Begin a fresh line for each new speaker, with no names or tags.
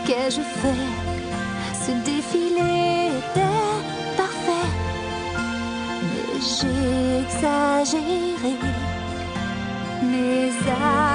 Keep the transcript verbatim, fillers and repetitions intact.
qu'ai-je fait? Ce défilé était parfait, mais j'ai exagéré mes